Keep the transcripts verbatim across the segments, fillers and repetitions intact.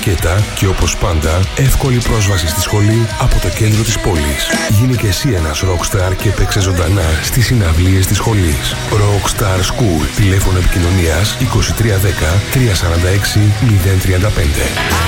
ετικέτα και όπως πάντα εύκολη πρόσβαση στη σχολή από το κέντρο της πόλης. Γίνε και εσύ ένας rockstar και παίξε ζωντανά στις συναυλίες της σχολής. Rockstar School. Τηλέφωνο επικοινωνίας είκοσι τρία δέκα τριακόσια σαράντα έξι μηδέν τριάντα πέντε.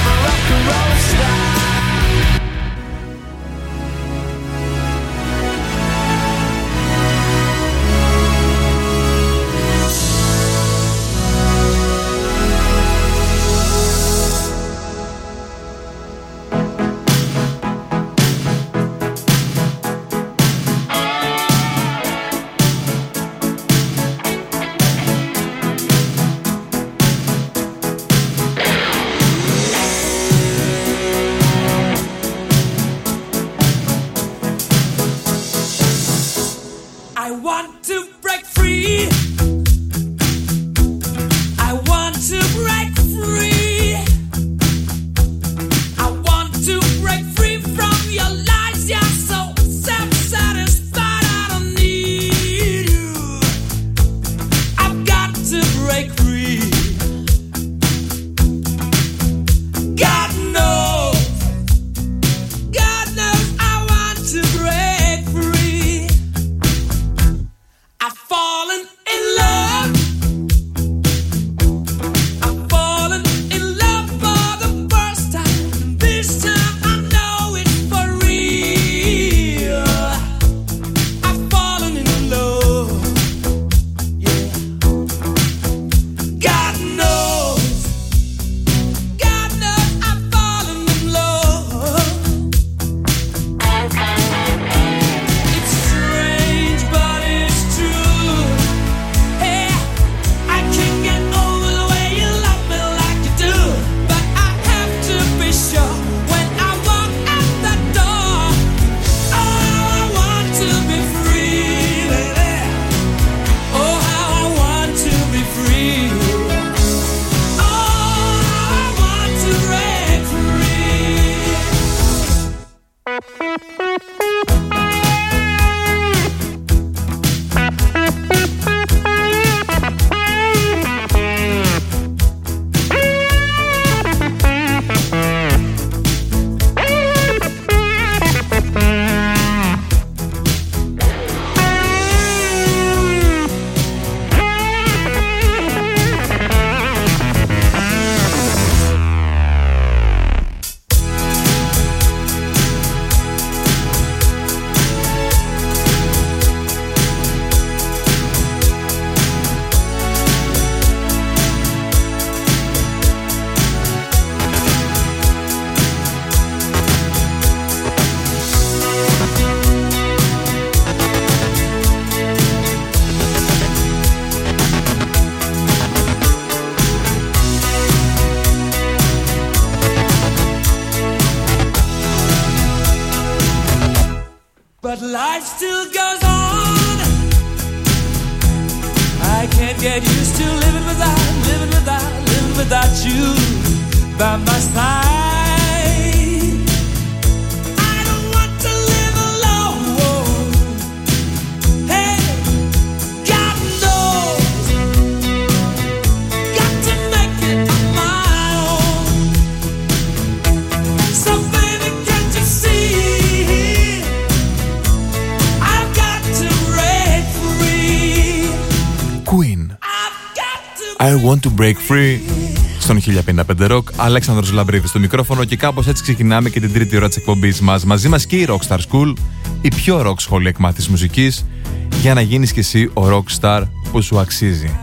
I want to break free στον χίλια πενήντα πέντε Rock. Αλέξανδρος Λαμπρίδης στο μικρόφωνο και κάπως έτσι ξεκινάμε και την τρίτη ώρα της εκπομπής μας. Μαζί μας και η Rockstar School, η πιο rock σχολή εκμάθησης μουσικής, για να γίνεις κι εσύ ο rockstar που σου αξίζει.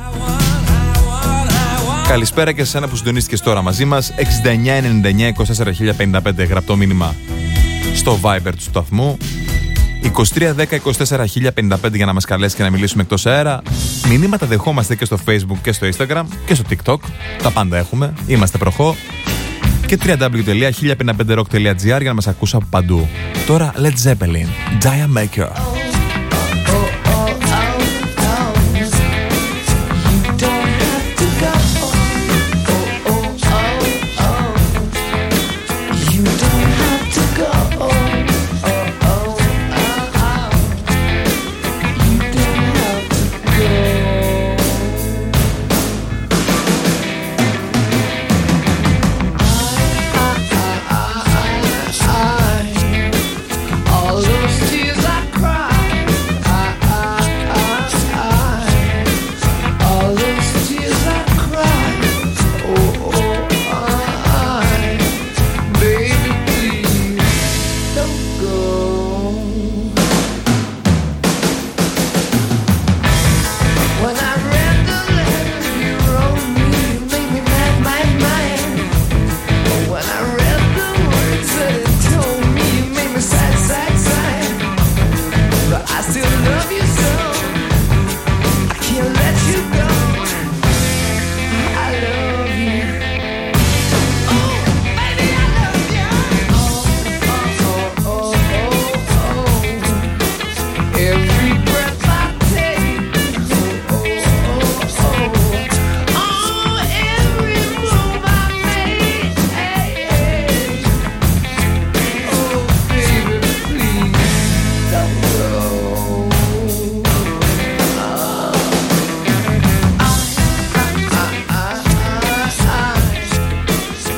Καλησπέρα και σε εσένα που συντονίστηκες τώρα μαζί μας. εξήντα εννιά ενενήντα εννιά είκοσι τέσσερα χίλια πενήντα πέντε γραπτό μήνυμα στο Viber του σταθμού. είκοσι τρία δέκα είκοσι τέσσερα χίλια πενήντα πέντε για να μας καλέσει και να μιλήσουμε εκτός αέρα. Μηνύματα δεχόμαστε και στο Facebook και στο Instagram και στο TikTok. Τα πάντα έχουμε. Είμαστε προχώ. Και double-u double-u double-u τελεία χίλια πενήντα πέντε rock τελεία τζι άρ για να μας ακούσει από παντού. Τώρα Led Zeppelin, Diamaker.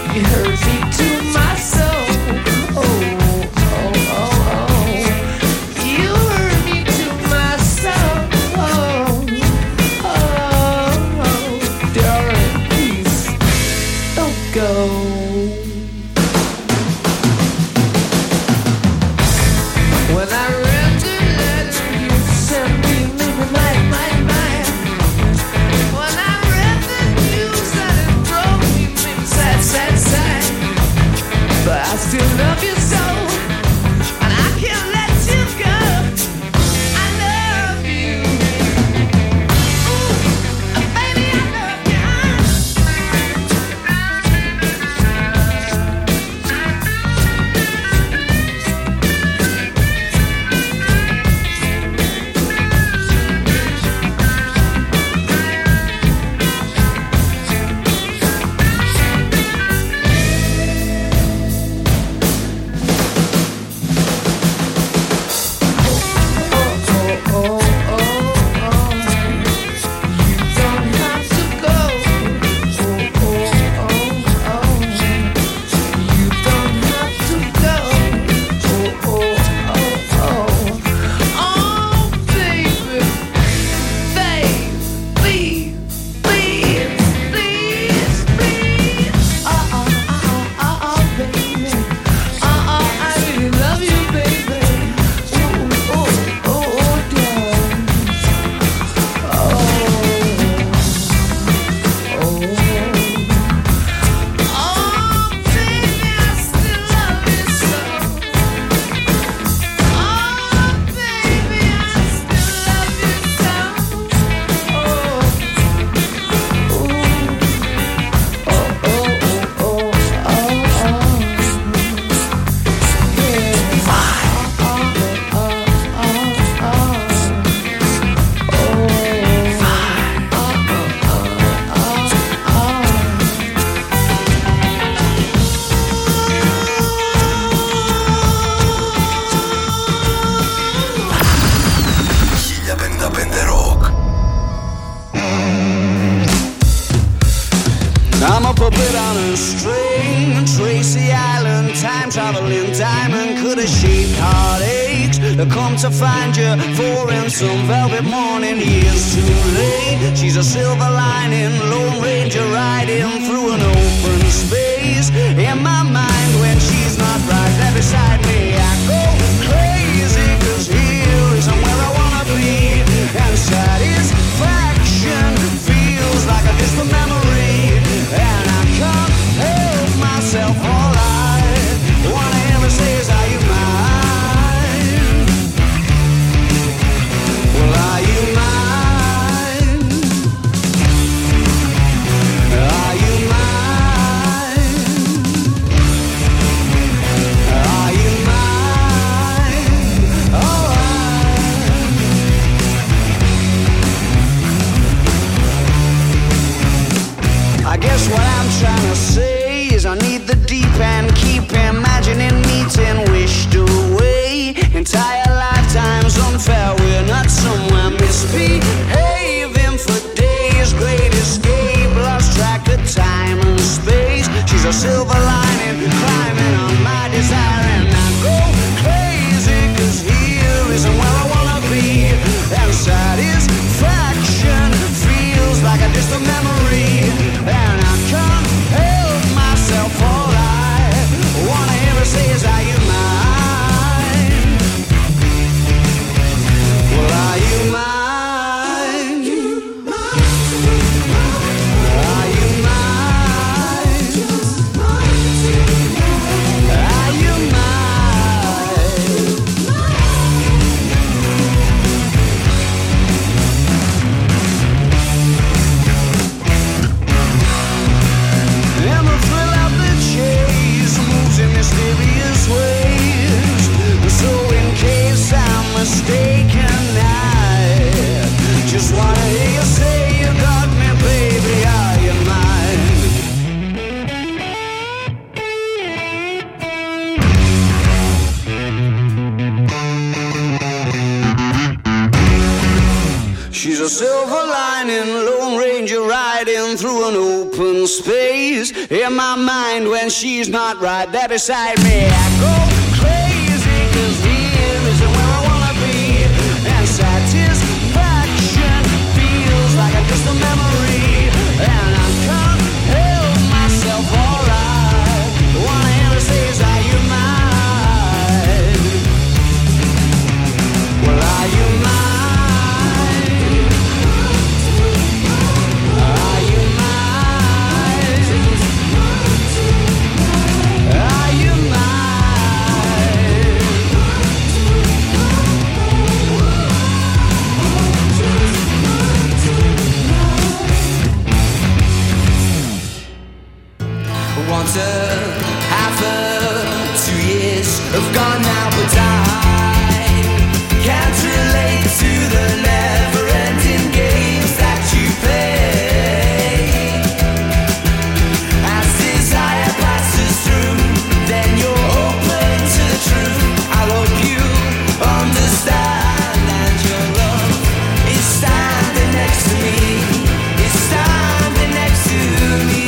She's a silver lining, Lone Ranger riding through an open open space in my mind when she's not right there beside me. I go crazy 'cause here isn't where I wanna be, and satisfaction feels like a distant memory, and I can't help myself. Alright, one I ever say is, are you mine? Well, are you mine? Once a half a two years have gone now, but I can't relate to the never-ending games that you play. As desire passes through, then you're open to the truth. I hope you understand, and your love is standing next to me, is standing next to me.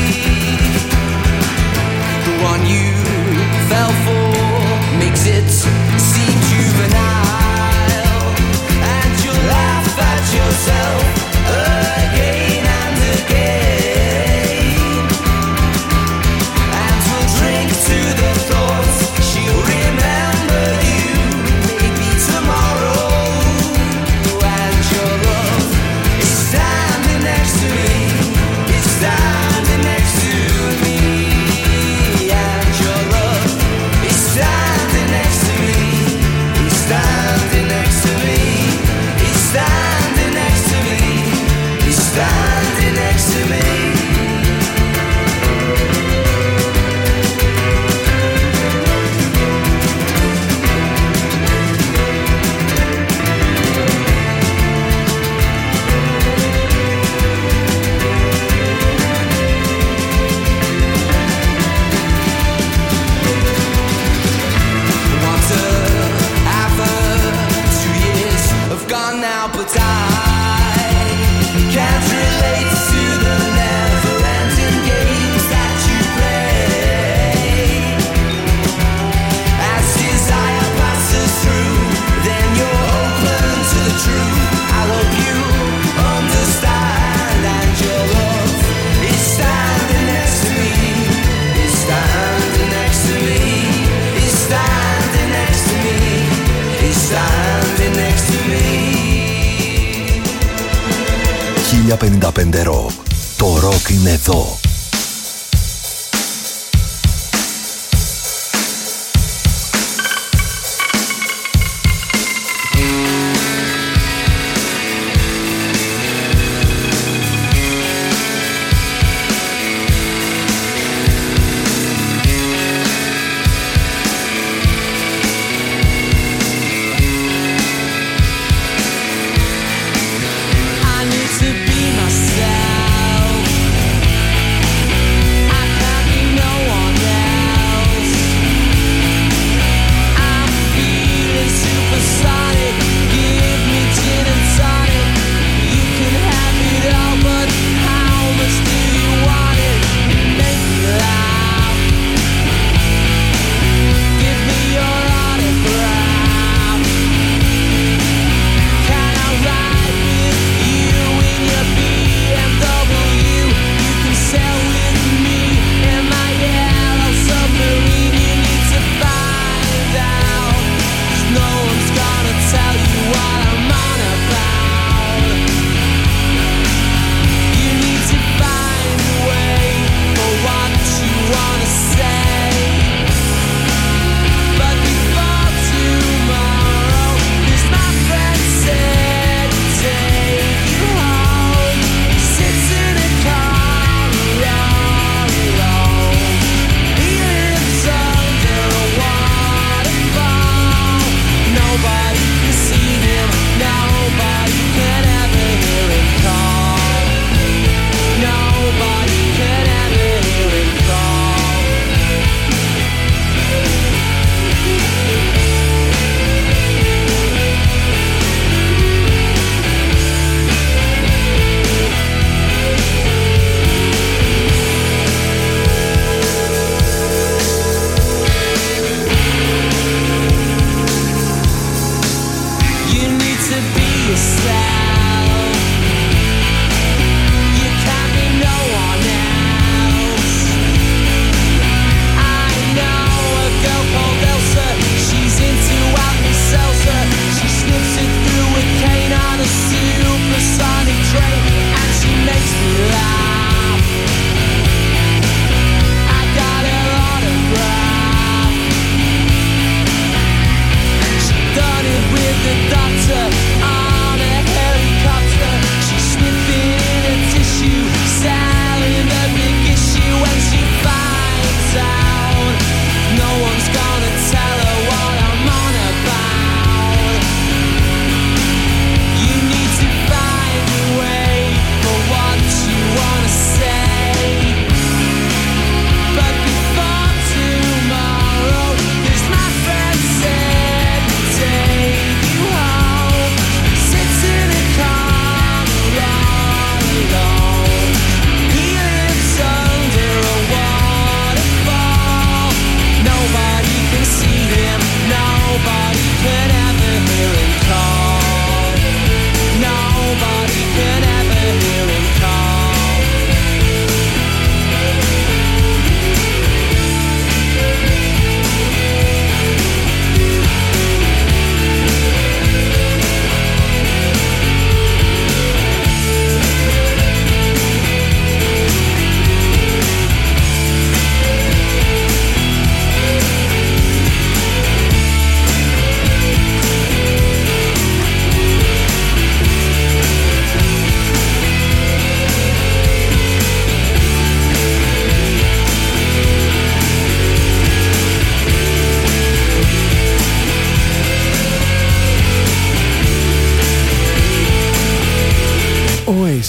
The one you fell for makes it seem juvenile, and you laugh at yourself again and again, and we'll drink to the thoughts she'll remember you maybe tomorrow, and your love is standing next to me, is standing next to me. Standing next to me, he's standing next to me, he's standing next to me, he's standing next to me. Gone now, but I can't relate to the never-ending games that you play. As desire passes through, then you're open to the truth. I hope you understand, and your love is standing next to me, is standing next to me, is standing next to me, is standing next to me. χίλια πενήντα πέντε Rock. Το ροκ είναι εδώ. I need to be myself.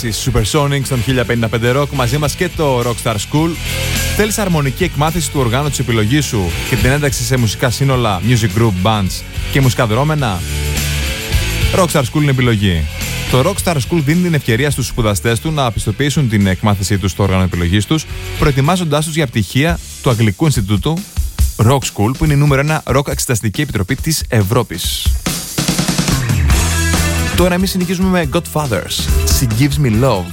Oasis Supersonic στον χίλια πενήντα πέντε Rock. Μαζί μας και το Rockstar School. Θέλεις αρμονική εκμάθηση του οργάνου της επιλογής σου και την ένταξη σε μουσικά σύνολα, music group, bands και μουσικά δρόμενα? Rockstar School είναι επιλογή. Το Rockstar School δίνει την ευκαιρία στους σπουδαστές του να πιστοποιήσουν την εκμάθησή τους στο όργανο επιλογής τους, προετοιμάζοντάς τους για πτυχία του Αγγλικού Ινστιτούτου Rock School, που είναι η νούμερο ένα rock εξεταστική επιτροπή της Ευρώπης. Τώρα εμείς συνεχίζουμε με Godfathers. She Gives Me Love.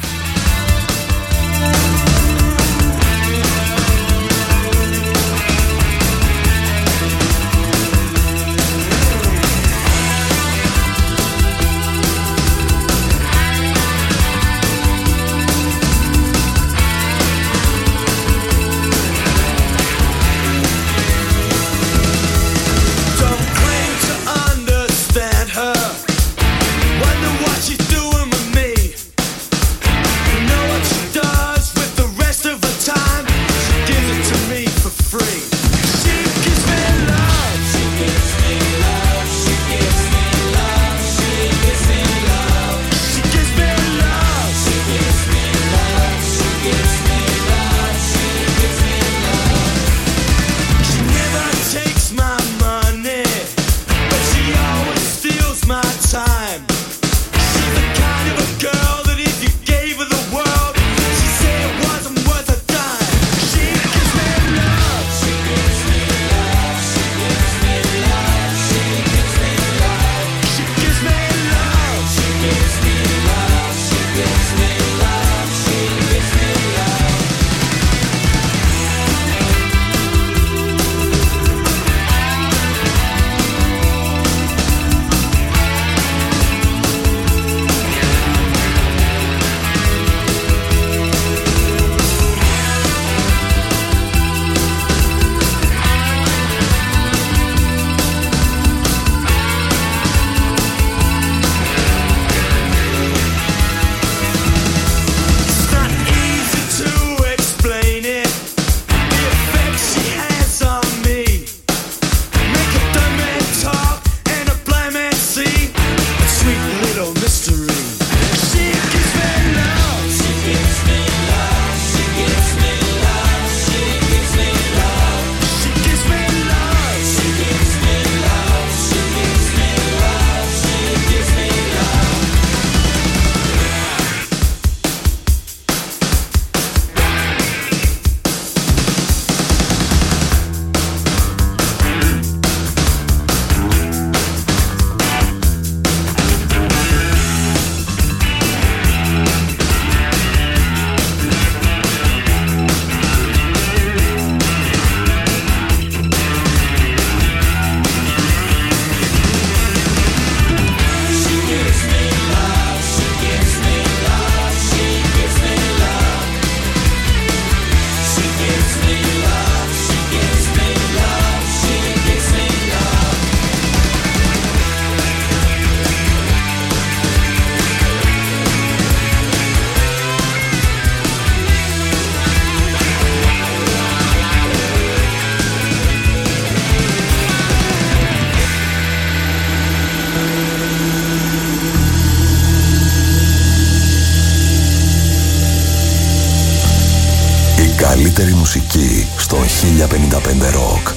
Καλύτερη μουσική στο χίλια πενήντα πέντε Rock.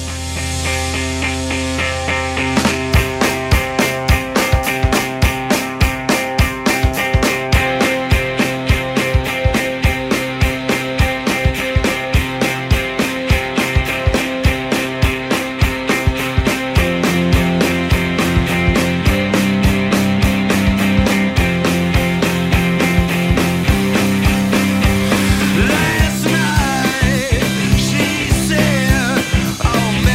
Last night she said, oh man.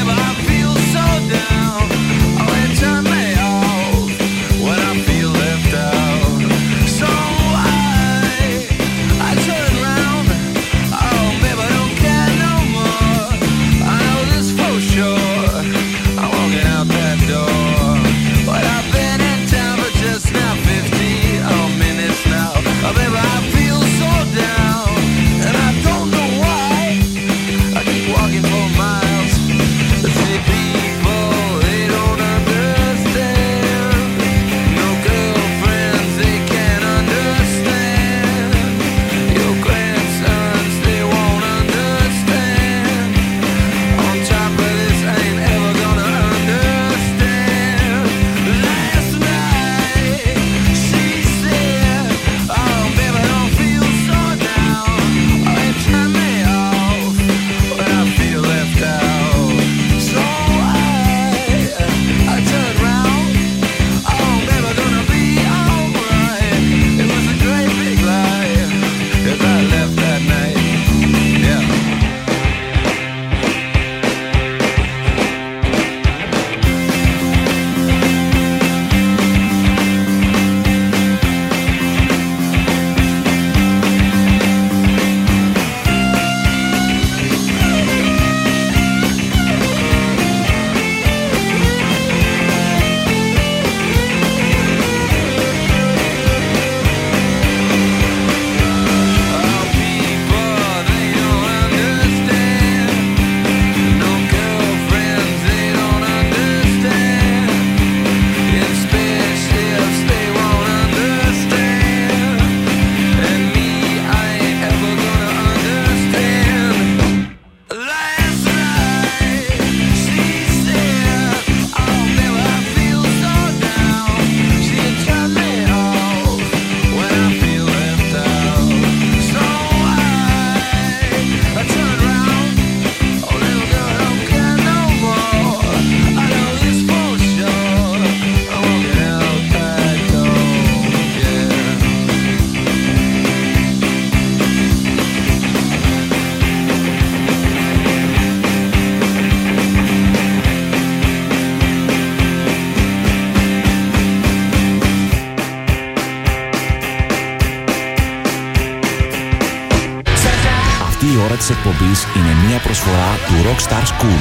Bobby's είναι μια προσφορά του Rockstar School.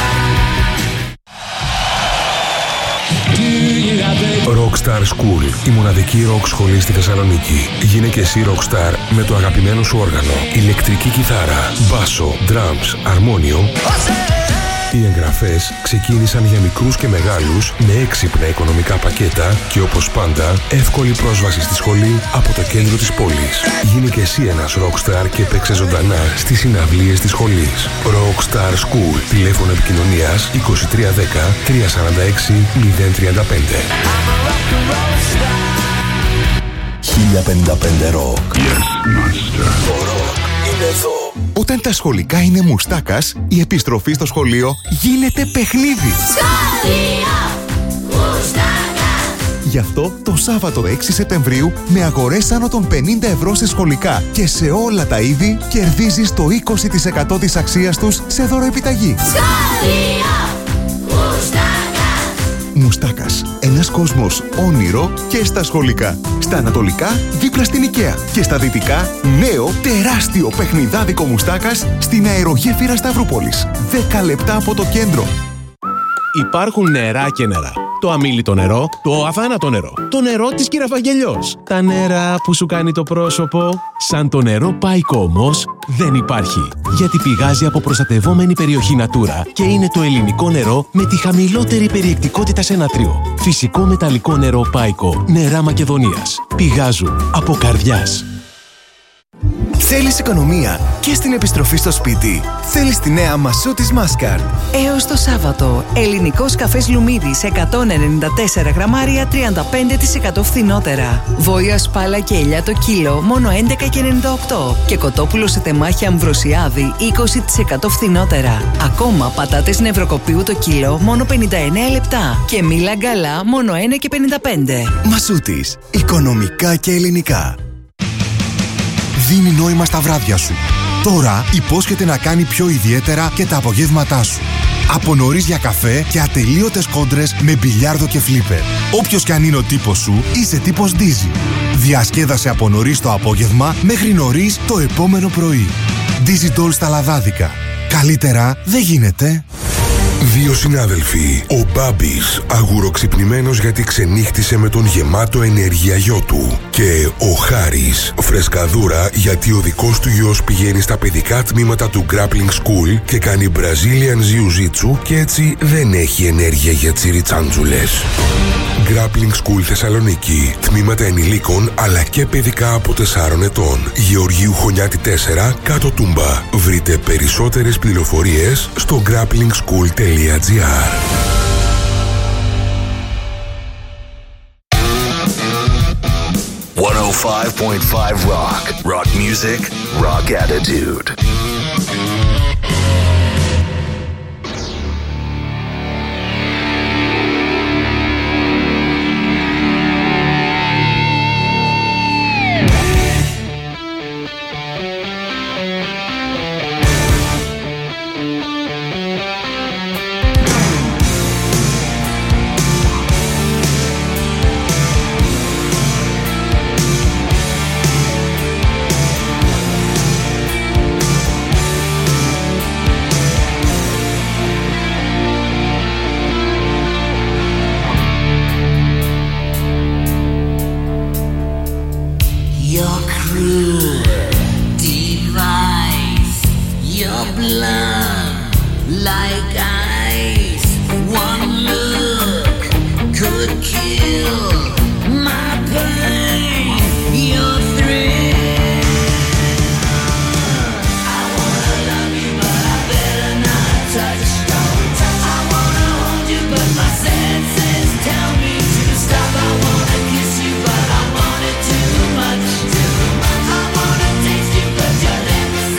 Rockstar School, η μοναδική rock σχολή στη Θεσσαλονίκη. Γίνε και εσύ rockstar με το αγαπημένο σου όργανο, ηλεκτρική κιθάρα, μπάσο, drums, αρμόνιο. Οι εγγραφές ξεκίνησαν για μικρούς και μεγάλους με έξυπνα οικονομικά πακέτα και όπως πάντα εύκολη πρόσβαση στη σχολή από το κέντρο της πόλης. Γίνε και εσύ ένας rockstar και παίξε ζωντανά στις συναυλίες της σχολής. Rockstar School, τηλέφωνο επικοινωνίας είκοσι τρία δέκα τριακόσια σαράντα έξι μηδέν τριάντα πέντε. χίλια πενήντα πέντε Rock. Το rock είναι εδώ. Όταν τα σχολικά είναι μουστάκας, η επιστροφή στο σχολείο γίνεται παιχνίδι. Σχολείο Μουστάκα. Γι' αυτό το Σάββατο έξι Σεπτεμβρίου με αγορές άνω των πενήντα ευρώ σε σχολικά και σε όλα τα είδη κερδίζεις το είκοσι τοις εκατό της αξίας τους σε δωροεπιταγή. Σχολείο Μουστάκα. Μουστάκας. Ένας κόσμος όνειρο και στα σχολικά. Στα ανατολικά, δίπλα στην IKEA. Και στα δυτικά, νέο τεράστιο παιχνιδάδικο Μουστάκας στην αερογέφυρα Σταυρούπολης. δέκα λεπτά από το κέντρο. Υπάρχουν νερά και νερά. Το αμίλυτο νερό, το αθάνατο νερό, το νερό της Κυραφαγγελιός. Τα νερά που σου κάνει το πρόσωπο. Σαν το νερό Πάικο όμως δεν υπάρχει. Γιατί πηγάζει από προστατευόμενη περιοχή Natura και είναι το ελληνικό νερό με τη χαμηλότερη περιεκτικότητα σε νατρίο. Φυσικό μεταλλικό νερό Πάικο, νερά Μακεδονίας. Πηγάζουν από καρδιάς. Θέλεις οικονομία και στην επιστροφή στο σπίτι? Θέλεις τη νέα Μασούτης Μάσκαρ? Έως το Σάββατο, ελληνικός καφές Λουμίδης εκατόν ενενήντα τέσσερα γραμμάρια τριάντα πέντε τοις εκατό φθηνότερα. Βόλιο ασπάλα και ελιά το κιλό μόνο έντεκα και ενενήντα οκτώ. Και κοτόπουλο σε τεμάχια Αμβροσιάδη είκοσι τοις εκατό φθηνότερα. Ακόμα πατάτες νευροκοπίου το κιλό μόνο πενήντα εννέα λεπτά. Και μήλα γκαλά μόνο ένα και πενήντα πέντε. Μασούτης. Οικονομικά και ελληνικά. Δίνει νόημα στα βράδια σου. Τώρα υπόσχεται να κάνει πιο ιδιαίτερα και τα απογεύματά σου. Από νωρίς για καφέ και ατελείωτες κόντρες με μπιλιάρδο και φλίπερ. Όποιος κι αν είναι ο τύπος σου, είσαι τύπος Dizzy. Διασκέδασε από νωρίς το απόγευμα μέχρι νωρίς το επόμενο πρωί. Dizzy Doll στα λαδάδικα. Καλύτερα δεν γίνεται. Δύο συνάδελφοι, ο Μπάμπης, αγουροξυπνημένος γιατί ξενύχτησε με τον γεμάτο ενέργεια γιο του, και ο Χάρης, φρεσκαδούρα γιατί ο δικός του γιος πηγαίνει στα παιδικά τμήματα του Grappling School και κάνει Brazilian Jiu-Jitsu και έτσι δεν έχει ενέργεια για τσιριτσάντζουλες. Grappling School Θεσσαλονίκη, τμήματα ενηλίκων αλλά και παιδικά από τεσσάρων ετών. Γεωργίου Χωνιάτη τέσσερα, κάτω Τούμπα. Βρείτε περισσότερες πληροφορίες στο grappling school τελεία τζι άρ. εκατόν πέντε κόμμα πέντε Rock. Rock music, rock attitude.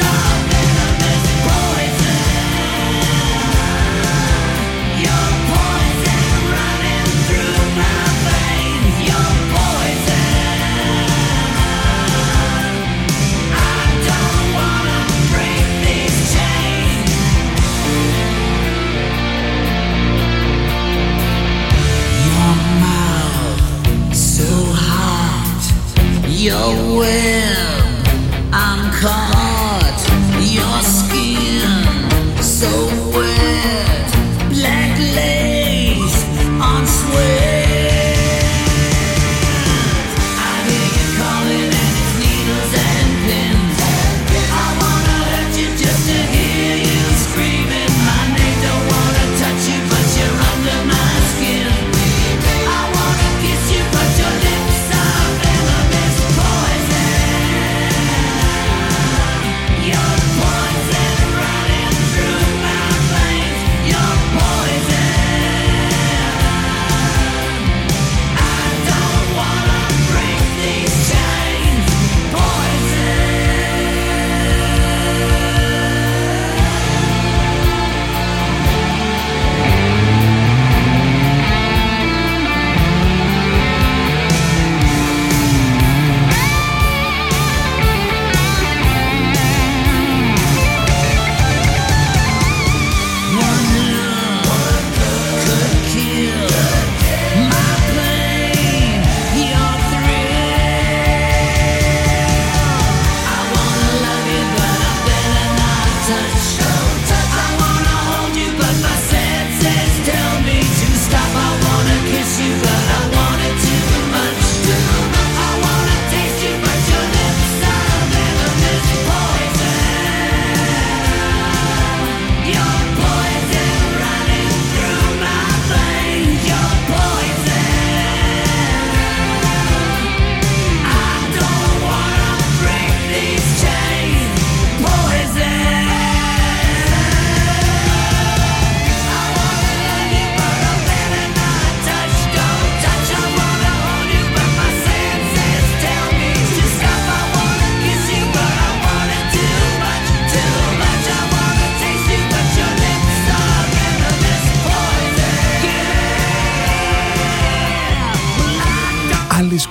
You're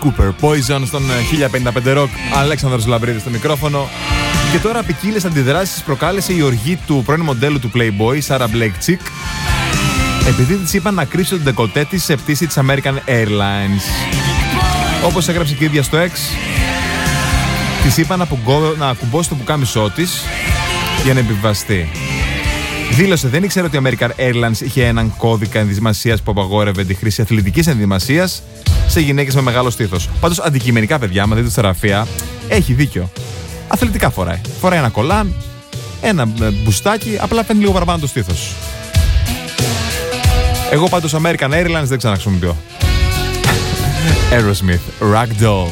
Cooper, Poison στον χίλια πενήντα πέντε Rock, Αλέξανδρος Λαμπρίδης στο μικρόφωνο. Και τώρα ποικίλες αντιδράσεις προκάλεσε η οργή του πρώην μοντέλου του Playboy, Sarah Blake Chick, επειδή της είπαν να κρύψει τον ντεκοτέ της σε πτήση της American Airlines. Όπως έγραψε και η ίδια στο X, της είπαν να, πουγγώ, να κουμπώσει το πουκάμισό της για να επιβιβαστεί. Δήλωσε δεν ήξερε ότι η American Airlines είχε έναν κώδικα ενδυμασίας που απαγόρευε τη χρήση αθλητικής ενδυμασίας σε γυναίκες με μεγάλο στήθος. Πάντως αντικειμενικά, παιδιά, άμα δείτε τη φωτογραφία, έχει δίκιο. Αθλητικά φοράει. Φοράει ένα κολάν, ένα μπουστάκι, απλά φαίνει λίγο παραπάνω το στήθος. Εγώ πάντως American Airlines δεν ξαναχρησιμοποιώ. Aerosmith, Ragdoll.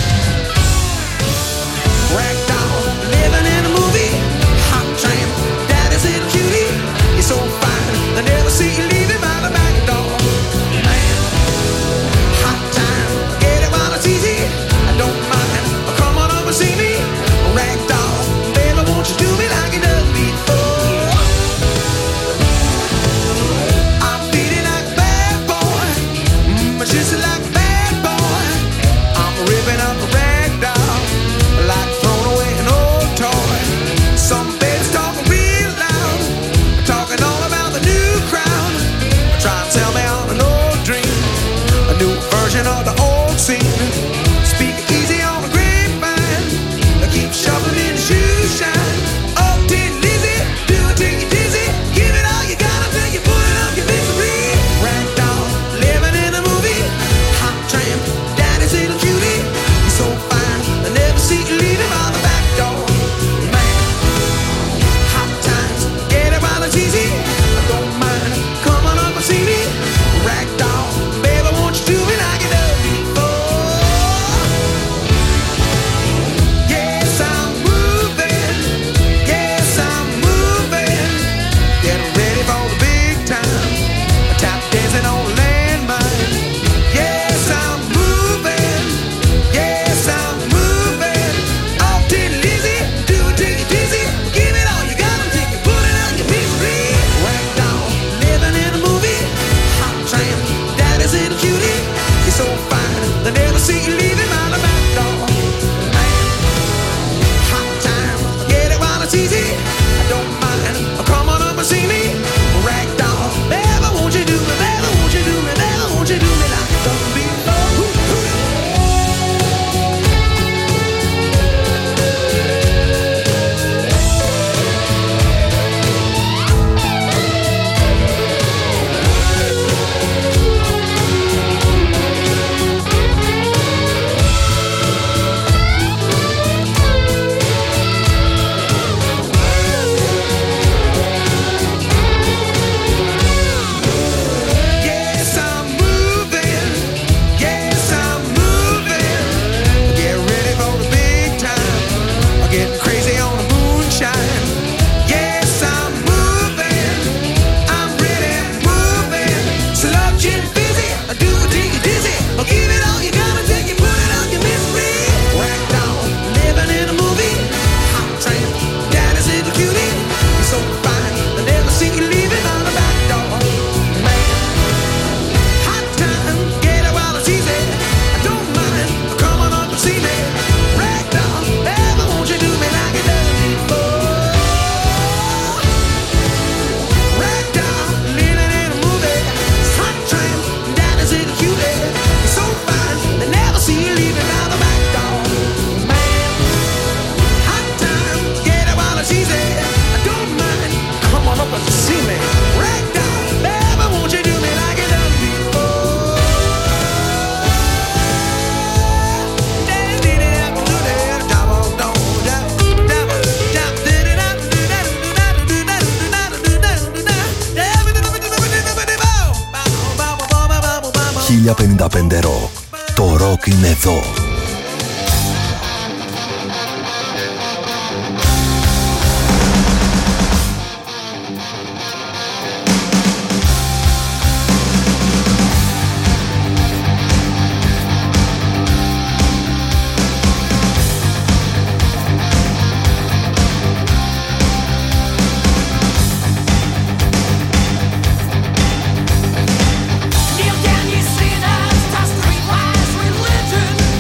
χίλια πενήντα πέντε Rock. Το ροκ είναι εδώ. Neil, can you see that? That's streetwise religion.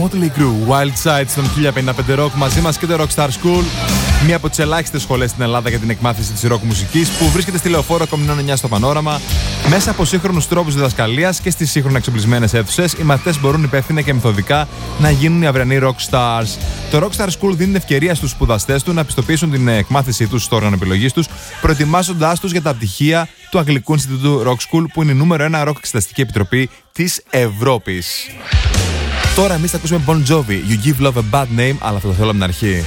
Motley Crue, Wild Side στον χίλια πενήντα πέντε Rock. Μαζί μας και το Rockstar School, μία από τις ελάχιστες σχολές στην Ελλάδα για την εκμάθηση της rock μουσικής, που βρίσκεται στη Λεωφόρο Κομινών εννιά στο Πανόραμα. Μέσα από σύγχρονους τρόπους διδασκαλίας και στις σύγχρονα εξοπλισμένες αίθουσες, οι μαθητές μπορούν υπεύθυνα και μεθοδικά να γίνουν οι αυριανοί rock stars. Το Rockstar School δίνει ευκαιρία στους σπουδαστές του να πιστοποιήσουν την εκμάθησή τους στο όργανο επιλογής τους, προετοιμάζοντάς τους για τα πτυχία του Αγγλικού Ινστιτούτου Rock School, που είναι η νούμερο ένα rock εξεταστική επιτροπή της Ευρώπης. Τώρα εμείς θα ακούσουμε Bon Jovi, You Give Love a Bad Name, αλλά αυτό το θέλω από την αρχή.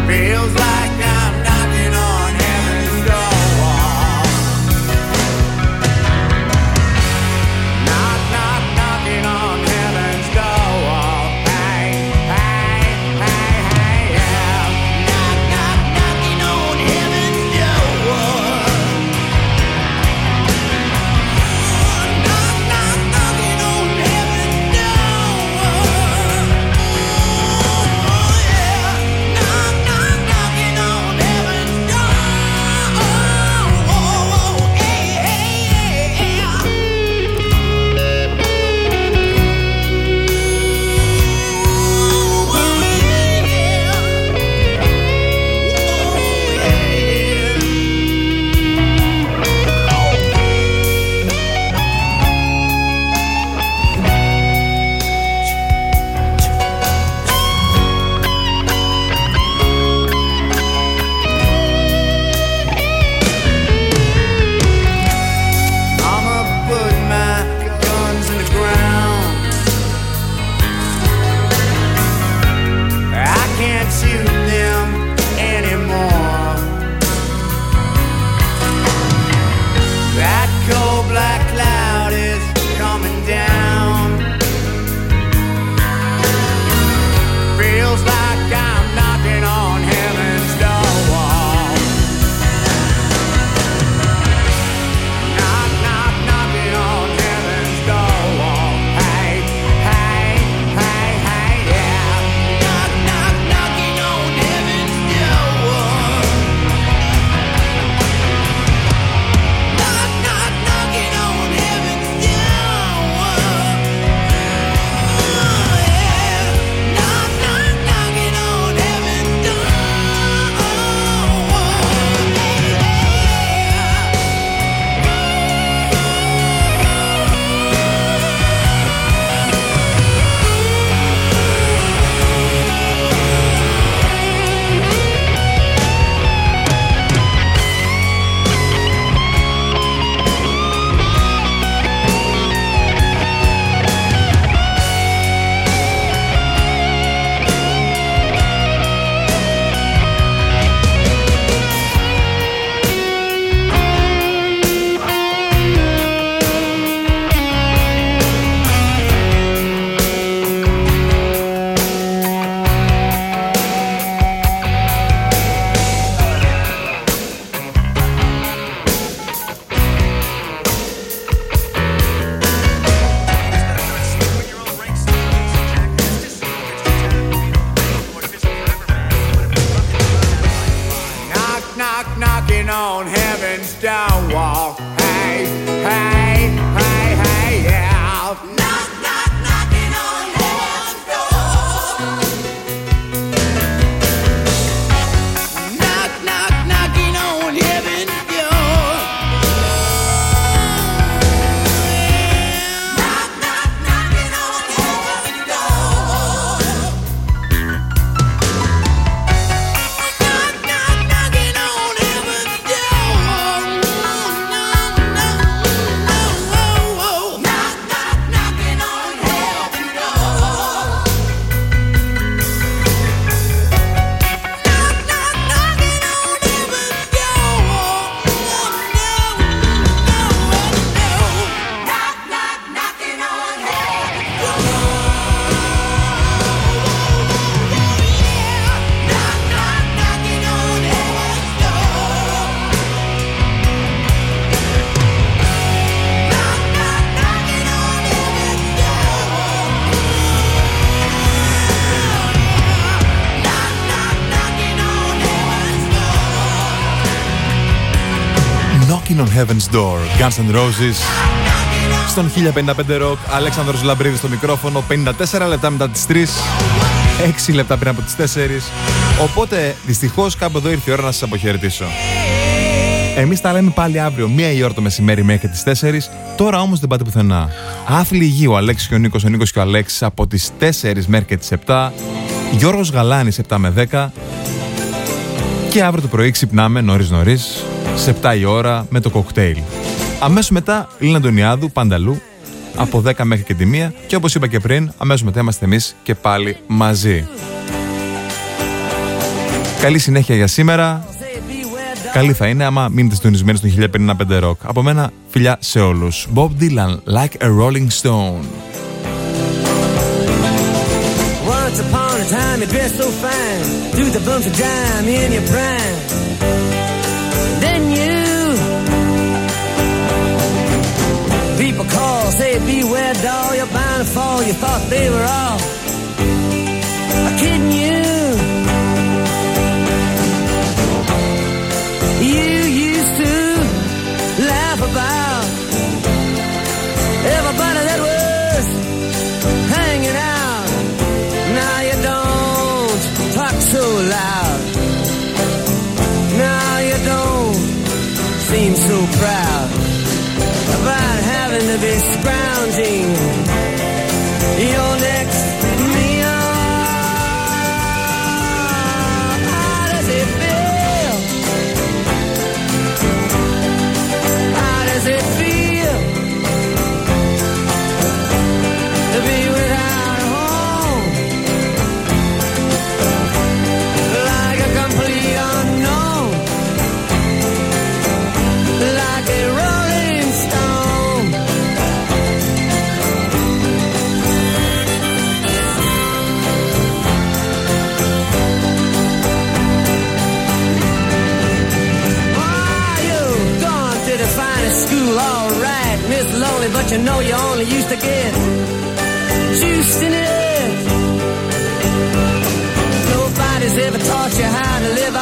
Feels like I'm knocking on heaven's door. Knock, knock, knocking on heaven's door. Hey, hey, hey, hey, yeah. Knock, knock, knocking on heaven's door. Knock, knock, knocking on heaven's door. I'ma put my guns in the ground. I can't shoot them anymore. That cold black cloud is coming down. Feels like I'm knocking on heaven's door. Knock, knock, knocking on heaven's door. Hey, hey, hey, hey, yeah. Knock, knock, knocking on heaven's door. Knock, knock, knocking on heaven's door. Yeah. Knock, knock, knocking on heaven's door. Knock, knock, knocking on heaven's door. Hey, hey, hey, hey, yeah. Knock, knock, knocking on heaven's door. Knock, knock, knocking on heaven's door. Knock, knock, knocking on heaven's door. Knock, knock, knocking on heaven's Knocking on Heaven's Door, Guns N' Roses. Στον χίλια πενήντα πέντε Rock, Αλέξανδρος Λαμπρίδης στο μικρόφωνο, πενήντα τέσσερα λεπτά μετά τις τρεις, έξι λεπτά πριν από τις τέσσερις. Οπότε, δυστυχώς, κάπου εδώ ήρθε η ώρα να σας αποχαιρετήσω. Εμείς τα λέμε πάλι αύριο, μία η ώρα το μεσημέρι μέχρι τις τέσσερις. Τώρα όμως δεν πάτε πουθενά. Άφλη υγεία, ο Αλέξης και ο Νίκος, ο Νίκος και ο Αλέξης από τις τέσσερις μέχρι και τις επτά. Γιώργος Γαλάνης επτά με δέκα. Και αύριο το πρωί ξυπνάμε νωρίς νωρίς, σε επτά η ώρα με το κοκτέιλ. Αμέσως μετά, Λίνα Αντωνιάδου, Πανταλού, από δέκα μέχρι και τη μία. Και όπως είπα και πριν, αμέσως μετά είμαστε εμείς και πάλι μαζί. Καλή συνέχεια για σήμερα. Καλή θα είναι άμα μείνετε συντονισμένοι στο χίλια πενήντα πέντε Rock. Από μένα, φιλιά σε όλους. Bob Dylan, Like a Rolling Stone. Once upon a time you dressed so fine, do the bumps of dime in your prime. Then you people call, say beware doll, you're bound to fall. You thought they were all kidding you. You used to laugh about everybody that was hanging out. Now you don't talk so loud. Now you don't seem so proud about having to be scrounging your next meal. How does it feel? How does it feel to be without a home? Like a complete unknown, like a rolling stone. Oh, you've gone to the finest school, all right, Miss Lonely, but you know you only used to get juiced in it. Nobody's ever taught you how to live